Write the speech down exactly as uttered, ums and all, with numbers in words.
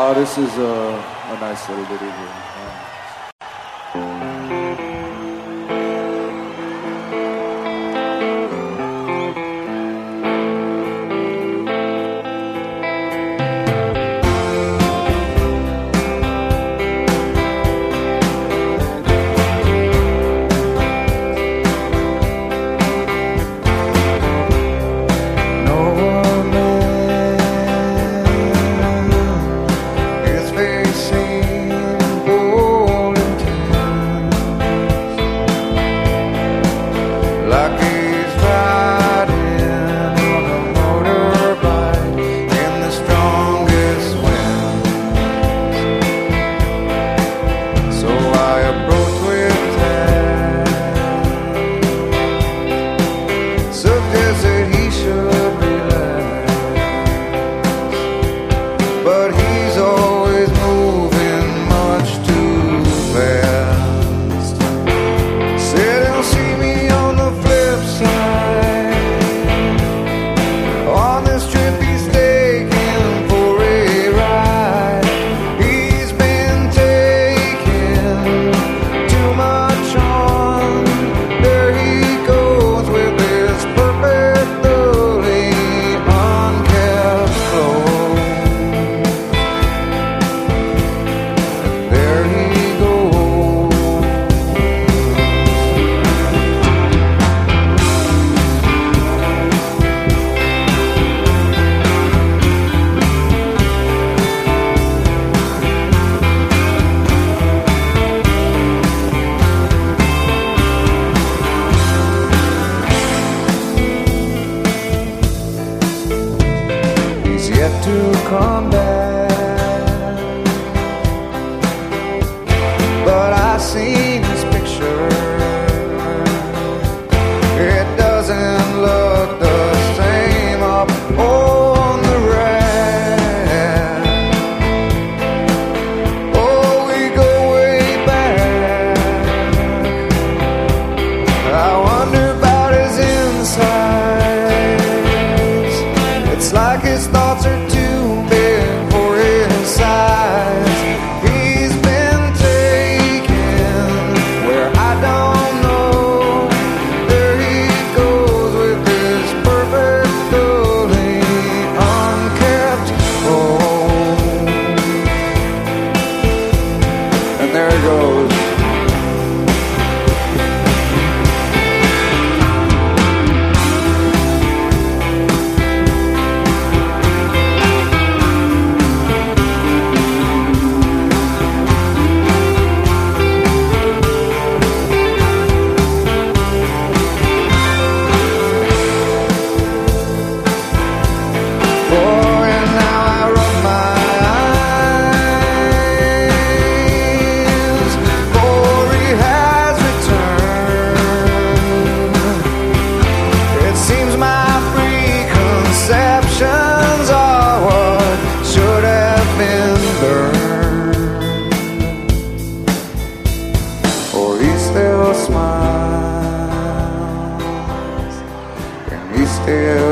Oh, this is a, a nice little bit of here. To come back, but I seen his picture. It doesn't look the same up on the rack. Oh, we go way back. I wonder about his insides. It's like his thoughts are too big for his size. He's been taken where I don't know. There he goes with his perfectly unkept home. And there he goes. Smiles, and he still